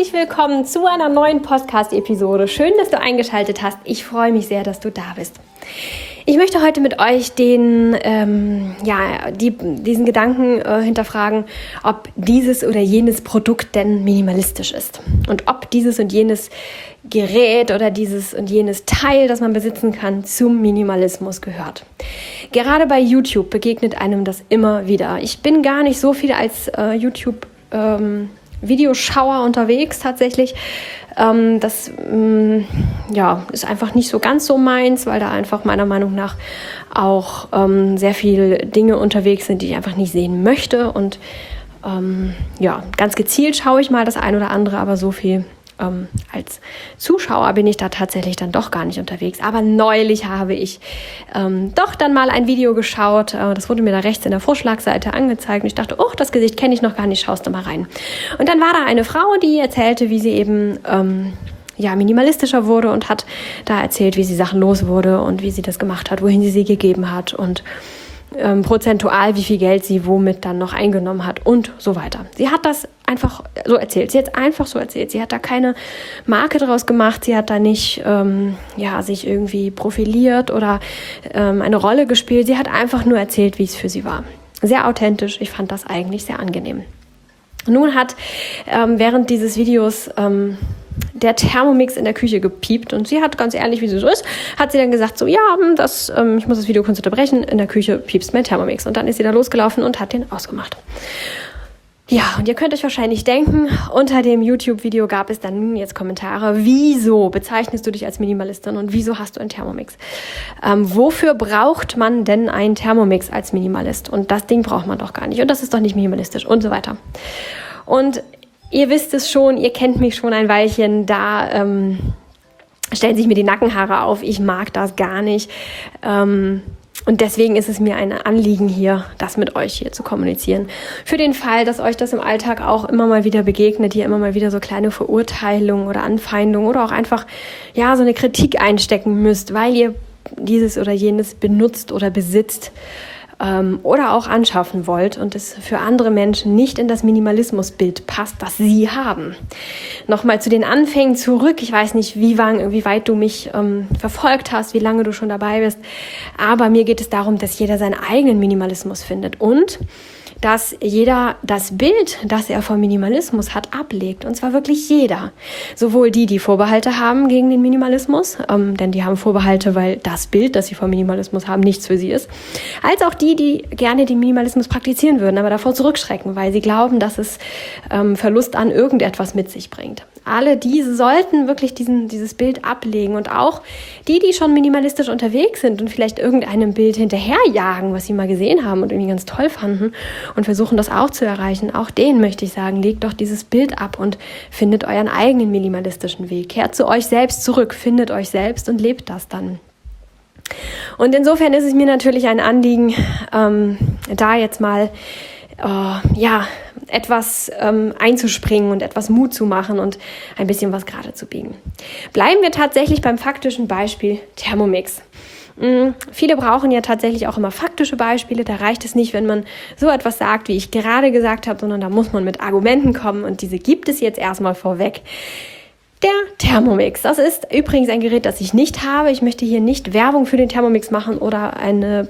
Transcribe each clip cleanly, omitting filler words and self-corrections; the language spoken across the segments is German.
Herzlich willkommen zu einer neuen Podcast-Episode. Schön, dass du eingeschaltet hast. Ich freue mich sehr, dass du da bist. Ich möchte heute mit euch diesen Gedanken hinterfragen, ob dieses oder jenes Produkt denn minimalistisch ist und ob dieses und jenes Gerät oder dieses und jenes Teil, das man besitzen kann, zum Minimalismus gehört. Gerade bei YouTube begegnet einem das immer wieder. Ich bin gar nicht so viel als Videoschauer unterwegs tatsächlich. Das ist einfach nicht so ganz so meins, weil da einfach meiner Meinung nach auch sehr viele Dinge unterwegs sind, die ich einfach nicht sehen möchte. Und ganz gezielt schaue ich mal das ein oder andere, aber so viel als Zuschauer bin ich da tatsächlich dann doch gar nicht unterwegs. Aber neulich habe ich doch dann mal ein Video geschaut. Das wurde mir da rechts in der Vorschlagseite angezeigt. Und ich dachte, das Gesicht kenne ich noch gar nicht, schaust du mal rein. Und dann war da eine Frau, die erzählte, wie sie eben minimalistischer wurde und hat da erzählt, wie sie Sachen los wurde und wie sie das gemacht hat, wohin sie gegeben hat und prozentual, wie viel Geld sie womit dann noch eingenommen hat und so weiter. Sie hat das einfach so erzählt. Sie hat einfach so erzählt. Sie hat da keine Marke draus gemacht. Sie hat da nicht sich irgendwie profiliert oder eine Rolle gespielt. Sie hat einfach nur erzählt, wie es für sie war. Sehr authentisch. Ich fand das eigentlich sehr angenehm. Nun hat während dieses Videos der Thermomix in der Küche gepiept und sie hat ganz ehrlich, wie sie so ist, hat sie dann gesagt, ich muss das Video kurz unterbrechen, in der Küche piepst mein Thermomix. Und dann ist sie da losgelaufen und hat den ausgemacht. Ja, und ihr könnt euch wahrscheinlich denken, unter dem YouTube-Video gab es dann jetzt Kommentare, wieso bezeichnest du dich als Minimalistin und wieso hast du einen Thermomix? Wofür braucht man denn einen Thermomix als Minimalist? Und das Ding braucht man doch gar nicht und das ist doch nicht minimalistisch und so weiter. Und ihr wisst es schon, ihr kennt mich schon ein Weilchen, da stellen sich mir die Nackenhaare auf, ich mag das gar nicht. Und deswegen ist es mir ein Anliegen hier, das mit euch hier zu kommunizieren. Für den Fall, dass euch das im Alltag auch immer mal wieder begegnet, ihr immer mal wieder so kleine Verurteilungen oder Anfeindungen oder auch einfach so eine Kritik einstecken müsst, weil ihr dieses oder jenes benutzt oder besitzt oder auch anschaffen wollt und es für andere Menschen nicht in das Minimalismusbild passt, das sie haben. Nochmal zu den Anfängen zurück. Ich weiß nicht, wie weit du mich verfolgt hast, wie lange du schon dabei bist, aber mir geht es darum, dass jeder seinen eigenen Minimalismus findet und dass jeder das Bild, das er vom Minimalismus hat, ablegt. Und zwar wirklich jeder. Sowohl die Vorbehalte haben gegen den Minimalismus, denn die haben Vorbehalte, weil das Bild, das sie vom Minimalismus haben, nichts für sie ist, als auch die gerne den Minimalismus praktizieren würden, aber davor zurückschrecken, weil sie glauben, dass es Verlust an irgendetwas mit sich bringt. Alle diese sollten wirklich dieses Bild ablegen und auch die schon minimalistisch unterwegs sind und vielleicht irgendeinem Bild hinterherjagen, was sie mal gesehen haben und irgendwie ganz toll fanden und versuchen das auch zu erreichen. Auch denen möchte ich sagen, legt doch dieses Bild ab und findet euren eigenen minimalistischen Weg. Kehrt zu euch selbst zurück, findet euch selbst und lebt das dann. Und insofern ist es mir natürlich ein Anliegen, da jetzt mal etwas einzuspringen und etwas Mut zu machen und ein bisschen was gerade zu biegen. Bleiben wir tatsächlich beim faktischen Beispiel Thermomix. Viele brauchen ja tatsächlich auch immer faktische Beispiele. Da reicht es nicht, wenn man so etwas sagt, wie ich gerade gesagt habe, sondern da muss man mit Argumenten kommen und diese gibt es jetzt erstmal vorweg. Der Thermomix. Das ist übrigens ein Gerät, das ich nicht habe. Ich möchte hier nicht Werbung für den Thermomix machen oder eine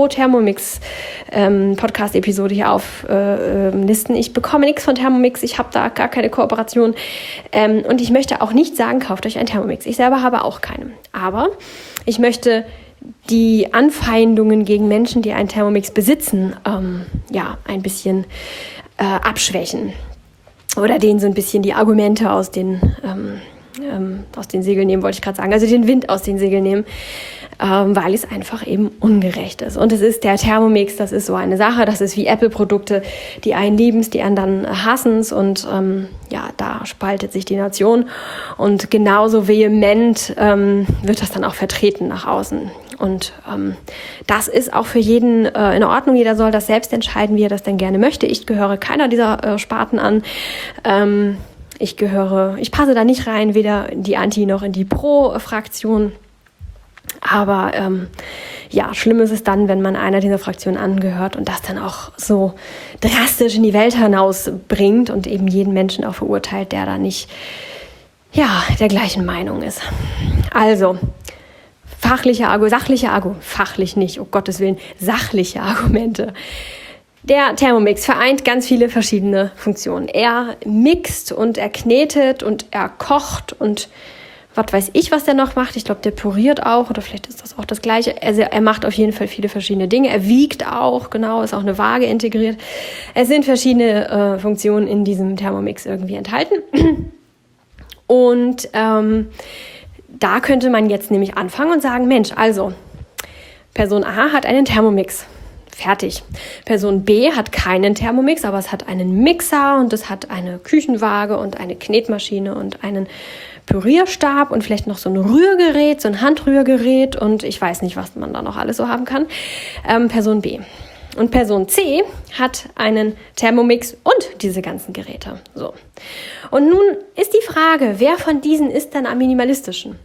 Pro-Thermomix-Podcast-Episode hier auflisten. Ich bekomme nichts von Thermomix. Ich habe da gar keine Kooperation. Und ich möchte auch nicht sagen, kauft euch einen Thermomix. Ich selber habe auch keinen. Aber ich möchte die Anfeindungen gegen Menschen, die einen Thermomix besitzen, ein bisschen abschwächen. Oder denen so ein bisschen die Argumente aus den Segeln nehmen, wollte ich gerade sagen. Also den Wind aus den Segeln nehmen, weil es einfach eben ungerecht ist. Und es ist der Thermomix, das ist so eine Sache, das ist wie Apple-Produkte, die einen lieben es, die anderen hassen es. Und da spaltet sich die Nation. Und genauso vehement wird das dann auch vertreten nach außen. Und das ist auch für jeden in Ordnung. Jeder soll das selbst entscheiden, wie er das denn gerne möchte. Ich gehöre keiner dieser Sparten an. Ich passe da nicht rein, weder in die Anti- noch in die Pro-Fraktion. Aber ja, schlimm ist es dann, wenn man einer dieser Fraktionen angehört und das dann auch so drastisch in die Welt hinausbringt und eben jeden Menschen auch verurteilt, der da nicht, ja, der gleichen Meinung ist. Also, sachliche Argumente. Der Thermomix vereint ganz viele verschiedene Funktionen. Er mixt und er knetet und er kocht und was weiß ich, was der noch macht. Ich glaube, der püriert auch oder vielleicht ist das auch das Gleiche. Also er macht auf jeden Fall viele verschiedene Dinge. Er wiegt auch, genau, ist auch eine Waage integriert. Es sind verschiedene Funktionen in diesem Thermomix irgendwie enthalten. Und da könnte man jetzt nämlich anfangen und sagen, Mensch, also Person A hat einen Thermomix. Fertig. Person B hat keinen Thermomix, aber es hat einen Mixer und es hat eine Küchenwaage und eine Knetmaschine und einen Pürierstab und vielleicht noch so ein Rührgerät, so ein Handrührgerät und ich weiß nicht, was man da noch alles so haben kann. Person B. Und Person C hat einen Thermomix und diese ganzen Geräte. So. Und nun ist die Frage, wer von diesen ist dann am minimalistischsten?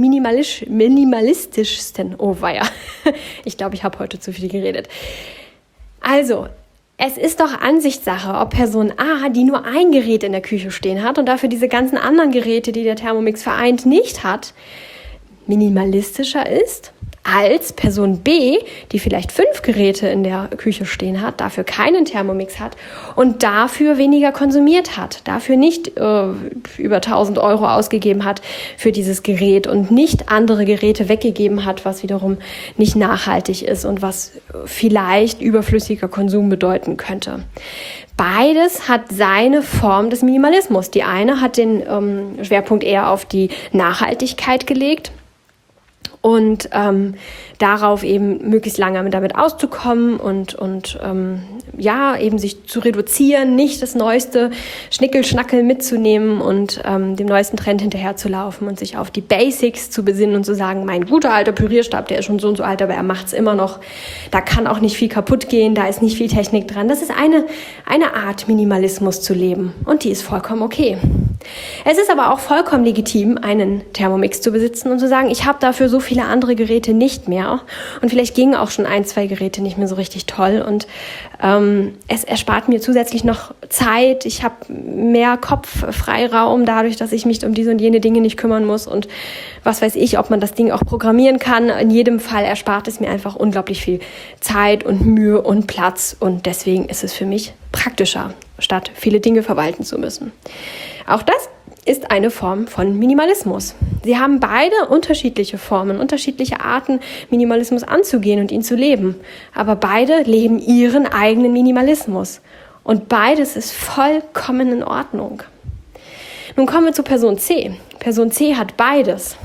Oh weia. Ich glaube, ich habe heute zu viel geredet. Also, es ist doch Ansichtssache, ob Person A, die nur ein Gerät in der Küche stehen hat und dafür diese ganzen anderen Geräte, die der Thermomix vereint, nicht hat, minimalistischer ist als Person B, die vielleicht 5 Geräte in der Küche stehen hat, dafür keinen Thermomix hat und dafür weniger konsumiert hat, dafür nicht über 1.000 Euro ausgegeben hat für dieses Gerät und nicht andere Geräte weggegeben hat, was wiederum nicht nachhaltig ist und was vielleicht überflüssiger Konsum bedeuten könnte. Beides hat seine Form des Minimalismus. Die eine hat den Schwerpunkt eher auf die Nachhaltigkeit gelegt und darauf eben möglichst lange damit auszukommen und ja, eben sich zu reduzieren, nicht das neueste Schnickelschnackel mitzunehmen und dem neuesten Trend hinterherzulaufen und sich auf die Basics zu besinnen und zu sagen, mein guter alter Pürierstab, der ist schon so und so alt, aber er macht's immer noch. Da kann auch nicht viel kaputt gehen, da ist nicht viel Technik dran. Das ist eine Art, Minimalismus zu leben und die ist vollkommen okay. Es ist aber auch vollkommen legitim, einen Thermomix zu besitzen und zu sagen, ich habe dafür so viele andere Geräte nicht mehr und vielleicht gingen auch schon 1, 2 Geräte nicht mehr so richtig toll und es erspart mir zusätzlich noch Zeit, ich habe mehr Kopffreiraum dadurch, dass ich mich um diese und jene Dinge nicht kümmern muss und was weiß ich, ob man das Ding auch programmieren kann. In jedem Fall erspart es mir einfach unglaublich viel Zeit und Mühe und Platz und deswegen ist es für mich praktischer, statt viele Dinge verwalten zu müssen. Auch das ist eine Form von Minimalismus. Sie haben beide unterschiedliche Formen, unterschiedliche Arten, Minimalismus anzugehen und ihn zu leben. Aber beide leben ihren eigenen Minimalismus. Und beides ist vollkommen in Ordnung. Nun kommen wir zu Person C. Person C hat beides.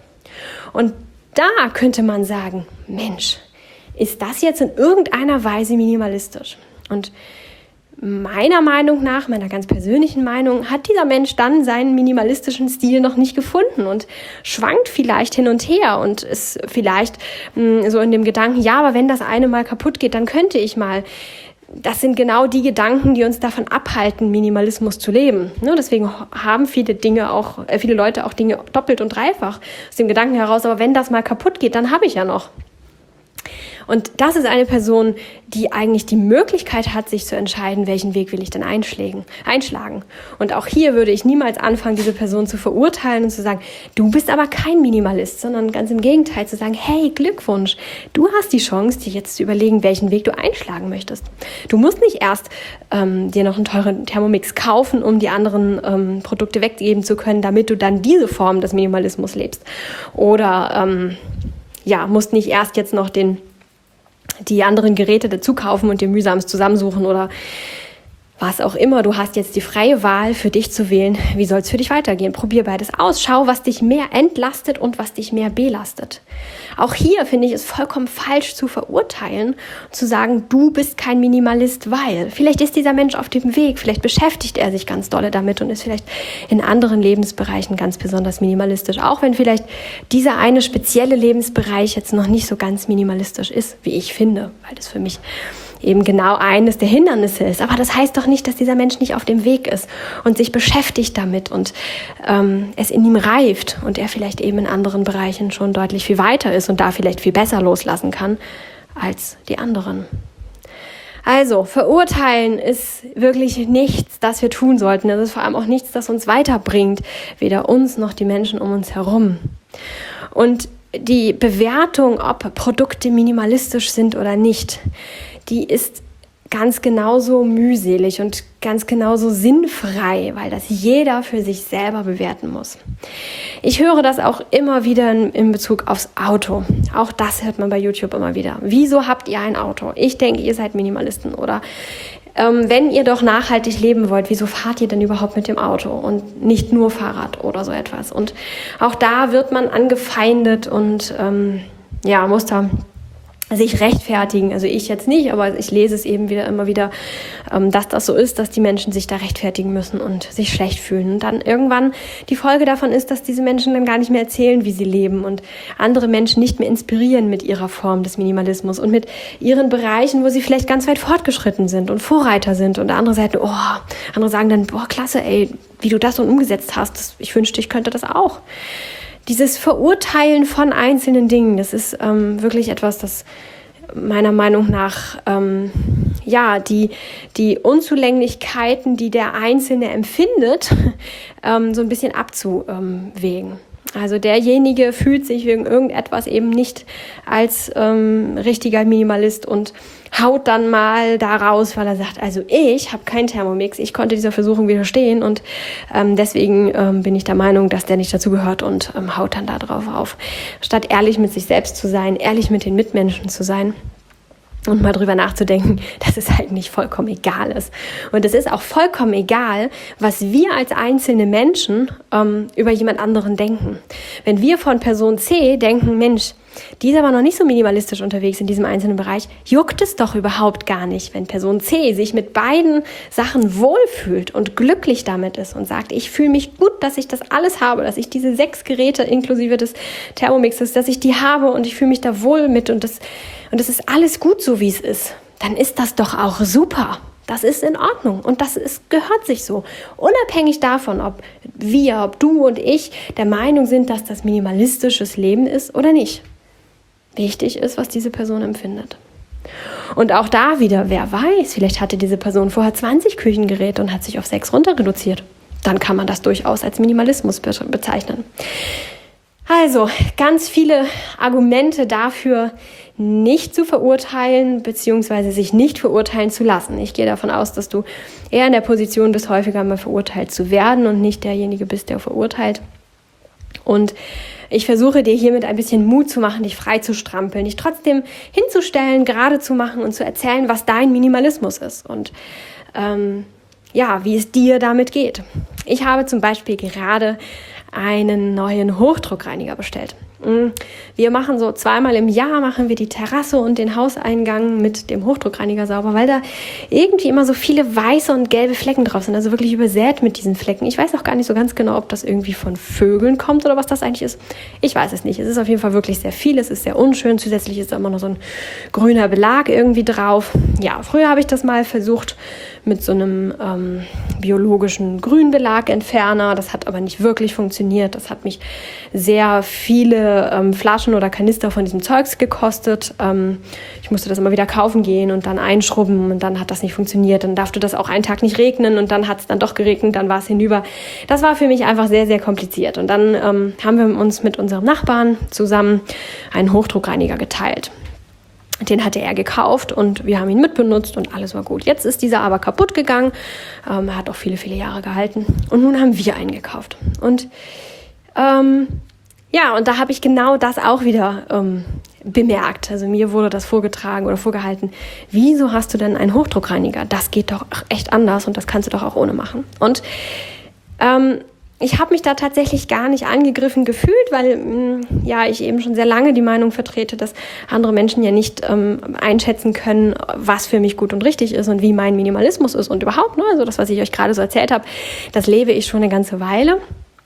Und da könnte man sagen, Mensch, ist das jetzt in irgendeiner Weise minimalistisch? Und meiner Meinung nach, meiner ganz persönlichen Meinung, hat dieser Mensch dann seinen minimalistischen Stil noch nicht gefunden und schwankt vielleicht hin und her und ist vielleicht so in dem Gedanken, ja, aber wenn das eine mal kaputt geht, dann könnte ich mal. Das sind genau die Gedanken, die uns davon abhalten, Minimalismus zu leben. Deswegen haben viele Leute auch Dinge doppelt und dreifach aus dem Gedanken heraus, aber wenn das mal kaputt geht, dann habe ich ja noch. Und das ist eine Person, die eigentlich die Möglichkeit hat, sich zu entscheiden, welchen Weg will ich denn einschlagen. Und auch hier würde ich niemals anfangen, diese Person zu verurteilen und zu sagen, du bist aber kein Minimalist, sondern ganz im Gegenteil zu sagen, hey, Glückwunsch, du hast die Chance, dir jetzt zu überlegen, welchen Weg du einschlagen möchtest. Du musst nicht erst dir noch einen teuren Thermomix kaufen, um die anderen Produkte weggeben zu können, damit du dann diese Form des Minimalismus lebst. Oder musst nicht erst jetzt noch die anderen Geräte dazu kaufen und dir mühsamst zusammensuchen oder was auch immer. Du hast jetzt die freie Wahl für dich zu wählen, wie soll es für dich weitergehen. Probier beides aus, schau, was dich mehr entlastet und was dich mehr belastet. Auch hier finde ich es vollkommen falsch zu verurteilen und zu sagen, du bist kein Minimalist, weil vielleicht ist dieser Mensch auf dem Weg, vielleicht beschäftigt er sich ganz dolle damit und ist vielleicht in anderen Lebensbereichen ganz besonders minimalistisch, auch wenn vielleicht dieser eine spezielle Lebensbereich jetzt noch nicht so ganz minimalistisch ist, wie ich finde, weil das für mich eben genau eines der Hindernisse ist. Aber das heißt doch nicht, dass dieser Mensch nicht auf dem Weg ist und sich beschäftigt damit und es in ihm reift und er vielleicht eben in anderen Bereichen schon deutlich viel weiter ist und da vielleicht viel besser loslassen kann als die anderen. Also, verurteilen ist wirklich nichts, das wir tun sollten. Es ist vor allem auch nichts, das uns weiterbringt, weder uns noch die Menschen um uns herum. Und die Bewertung, ob Produkte minimalistisch sind oder nicht, die ist ganz genauso mühselig und ganz genauso sinnfrei, weil das jeder für sich selber bewerten muss. Ich höre das auch immer wieder in Bezug aufs Auto. Auch das hört man bei YouTube immer wieder. Wieso habt ihr ein Auto? Ich denke, ihr seid Minimalisten. Oder wenn ihr doch nachhaltig leben wollt, wieso fahrt ihr denn überhaupt mit dem Auto und nicht nur Fahrrad oder so etwas? Und auch da wird man angefeindet und muss da sich rechtfertigen. Also ich jetzt nicht, aber ich lese es eben immer wieder, dass das so ist, dass die Menschen sich da rechtfertigen müssen und sich schlecht fühlen. Und dann irgendwann die Folge davon ist, dass diese Menschen dann gar nicht mehr erzählen, wie sie leben und andere Menschen nicht mehr inspirieren mit ihrer Form des Minimalismus und mit ihren Bereichen, wo sie vielleicht ganz weit fortgeschritten sind und Vorreiter sind. Und andere sagen dann, klasse, ey, wie du das so umgesetzt hast, ich wünschte, ich könnte das auch. Dieses Verurteilen von einzelnen Dingen, das ist wirklich etwas, das meiner Meinung nach die Unzulänglichkeiten, die der Einzelne empfindet, so ein bisschen abzuwägen. Also derjenige fühlt sich wegen irgendetwas eben nicht als richtiger Minimalist und haut dann mal da raus, weil er sagt, also ich habe keinen Thermomix, ich konnte dieser Versuchung widerstehen und deswegen bin ich der Meinung, dass der nicht dazugehört und haut dann da drauf auf. Statt ehrlich mit sich selbst zu sein, ehrlich mit den Mitmenschen zu sein und mal drüber nachzudenken, dass es eigentlich vollkommen egal ist. Und es ist auch vollkommen egal, was wir als einzelne Menschen über jemand anderen denken. Wenn wir von Person C denken, Mensch, die ist aber noch nicht so minimalistisch unterwegs in diesem einzelnen Bereich, juckt es doch überhaupt gar nicht, wenn Person C sich mit beiden Sachen wohlfühlt und glücklich damit ist und sagt, ich fühle mich gut, dass ich das alles habe, dass ich diese 6 Geräte inklusive des Thermomixes, dass ich die habe und ich fühle mich da wohl mit und das ist alles gut so, wie es ist, dann ist das doch auch super. Das ist in Ordnung und gehört sich so. Unabhängig davon, ob du und ich der Meinung sind, dass das minimalistisches Leben ist oder nicht. Wichtig ist, was diese Person empfindet. Und auch da wieder, wer weiß, vielleicht hatte diese Person vorher 20 Küchengeräte und hat sich auf 6 runter reduziert. Dann kann man das durchaus als Minimalismus bezeichnen. Also, ganz viele Argumente dafür, nicht zu verurteilen, beziehungsweise sich nicht verurteilen zu lassen. Ich gehe davon aus, dass du eher in der Position bist, häufiger mal verurteilt zu werden und nicht derjenige bist, der verurteilt. Und ich versuche dir hiermit ein bisschen Mut zu machen, dich frei zu strampeln, dich trotzdem hinzustellen, gerade zu machen und zu erzählen, was dein Minimalismus ist und wie es dir damit geht. Ich habe zum Beispiel gerade einen neuen Hochdruckreiniger bestellt. Wir machen so 2-mal im Jahr machen wir die Terrasse und den Hauseingang mit dem Hochdruckreiniger sauber, weil da irgendwie immer so viele weiße und gelbe Flecken drauf sind, also wirklich übersät mit diesen Flecken. Ich weiß auch gar nicht so ganz genau, ob das irgendwie von Vögeln kommt oder was das eigentlich ist. Ich weiß es nicht. Es ist auf jeden Fall wirklich sehr viel. Es ist sehr unschön. Zusätzlich ist da immer noch so ein grüner Belag irgendwie drauf. Ja, früher habe ich das mal versucht mit so einem biologischen Grünbelagentferner. Das hat aber nicht wirklich funktioniert. Das hat mich sehr viele Flaschen oder Kanister von diesem Zeugs gekostet. Ich musste das immer wieder kaufen gehen und dann einschrubben und dann hat das nicht funktioniert. Dann darf das auch einen Tag nicht regnen und dann hat es dann doch geregnet, dann war es hinüber. Das war für mich einfach sehr, sehr kompliziert. Und dann haben wir uns mit unserem Nachbarn zusammen einen Hochdruckreiniger geteilt. Den hatte er gekauft und wir haben ihn mitbenutzt und alles war gut. Jetzt ist dieser aber kaputt gegangen. Er hat auch viele, viele Jahre gehalten. Und nun haben wir einen gekauft. Und und da habe ich genau das auch wieder bemerkt. Also mir wurde das vorgetragen oder vorgehalten. Wieso hast du denn einen Hochdruckreiniger? Das geht doch echt anders und das kannst du doch auch ohne machen. Und ich habe mich da tatsächlich gar nicht angegriffen gefühlt, weil ich eben schon sehr lange die Meinung vertrete, dass andere Menschen ja nicht einschätzen können, was für mich gut und richtig ist und wie mein Minimalismus ist und überhaupt. Also das, was ich euch gerade so erzählt habe, das lebe ich schon eine ganze Weile.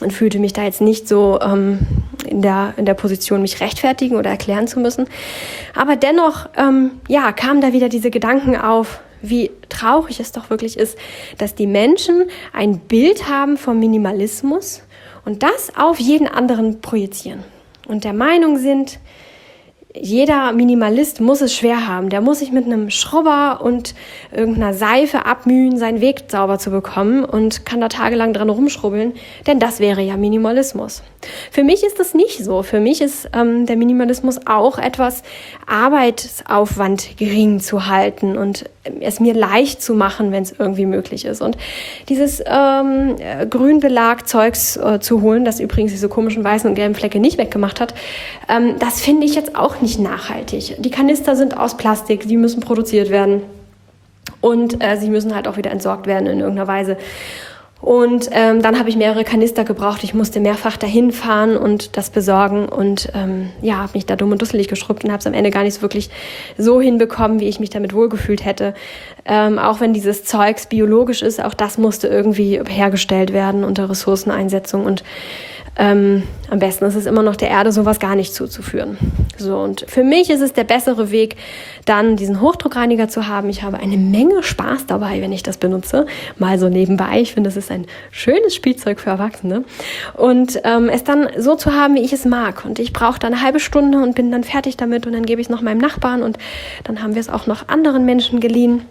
und fühlte mich da jetzt nicht so in der Position, mich rechtfertigen oder erklären zu müssen. Aber dennoch, kamen da wieder diese Gedanken auf, wie traurig es doch wirklich ist, dass die Menschen ein Bild haben vom Minimalismus und das auf jeden anderen projizieren. Und der Meinung sind, jeder Minimalist muss es schwer haben. Der muss sich mit einem Schrubber und irgendeiner Seife abmühen, seinen Weg sauber zu bekommen und kann da tagelang dran rumschrubbeln, denn das wäre ja Minimalismus. Für mich ist das nicht so. Für mich ist der Minimalismus auch etwas, Arbeitsaufwand gering zu halten und es mir leicht zu machen, wenn es irgendwie möglich ist. Und dieses Grünbelag-Zeugs zu holen, das übrigens diese komischen weißen und gelben Flecke nicht weggemacht hat, das finde ich jetzt auch nicht nachhaltig. Die Kanister sind aus Plastik, die müssen produziert werden und sie müssen halt auch wieder entsorgt werden in irgendeiner Weise. Und dann habe ich mehrere Kanister gebraucht. Ich musste mehrfach dahin fahren und das besorgen und habe mich da dumm und dusselig geschrubbt und habe es am Ende gar nicht wirklich so hinbekommen, wie ich mich damit wohlgefühlt hätte. Auch wenn dieses Zeugs biologisch ist, auch das musste irgendwie hergestellt werden unter Ressourceneinsetzung und am besten ist es immer noch der Erde sowas gar nicht zuzuführen. So, und für mich ist es der bessere Weg, dann diesen Hochdruckreiniger zu haben. Ich habe eine Menge Spaß dabei, wenn ich das benutze. Mal so nebenbei. Ich finde, das ist ein schönes Spielzeug für Erwachsene. Und es dann so zu haben, wie ich es mag. Und ich brauche dann eine halbe Stunde und bin dann fertig damit. Und dann gebe ich es noch meinem Nachbarn. Und dann haben wir es auch noch anderen Menschen geliehen,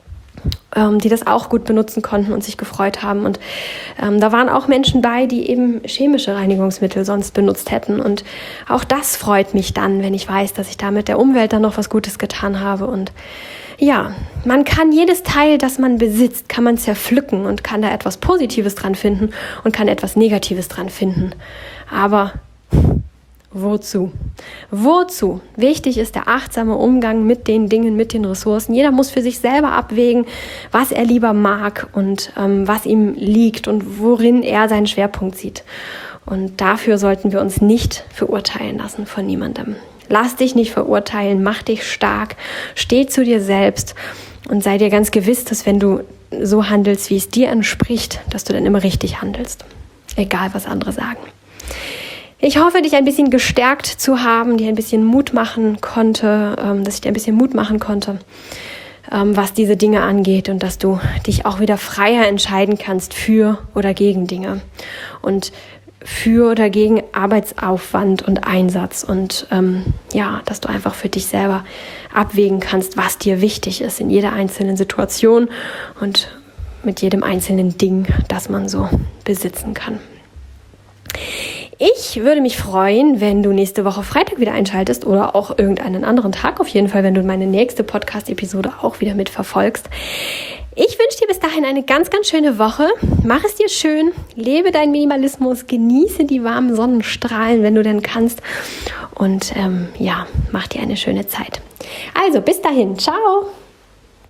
die das auch gut benutzen konnten und sich gefreut haben. Und da waren auch Menschen bei, die eben chemische Reinigungsmittel sonst benutzt hätten. Und auch das freut mich dann, wenn ich weiß, dass ich damit der Umwelt dann noch was Gutes getan habe. Und ja, man kann jedes Teil, das man besitzt, kann man zerpflücken und kann da etwas Positives dran finden und kann etwas Negatives dran finden. Aber wozu? Wozu? Wichtig ist der achtsame Umgang mit den Dingen, mit den Ressourcen. Jeder muss für sich selber abwägen, was er lieber mag und was ihm liegt und worin er seinen Schwerpunkt sieht. Und dafür sollten wir uns nicht verurteilen lassen von niemandem. Lass dich nicht verurteilen, mach dich stark, steh zu dir selbst und sei dir ganz gewiss, dass wenn du so handelst, wie es dir entspricht, dass du dann immer richtig handelst. Egal, was andere sagen. Ich hoffe, dich ein bisschen gestärkt zu haben, dir ein bisschen Mut machen konnte, dass ich dir ein bisschen Mut machen konnte, was diese Dinge angeht und dass du dich auch wieder freier entscheiden kannst für oder gegen Dinge und für oder gegen Arbeitsaufwand und Einsatz und dass du einfach für dich selber abwägen kannst, was dir wichtig ist in jeder einzelnen Situation und mit jedem einzelnen Ding, das man so besitzen kann. Ich würde mich freuen, wenn du nächste Woche Freitag wieder einschaltest oder auch irgendeinen anderen Tag. Auf jeden Fall, wenn du meine nächste Podcast-Episode auch wieder mitverfolgst. Ich wünsche dir bis dahin eine ganz, ganz schöne Woche. Mach es dir schön, lebe deinen Minimalismus, genieße die warmen Sonnenstrahlen, wenn du denn kannst. Und mach dir eine schöne Zeit. Also, bis dahin. Ciao.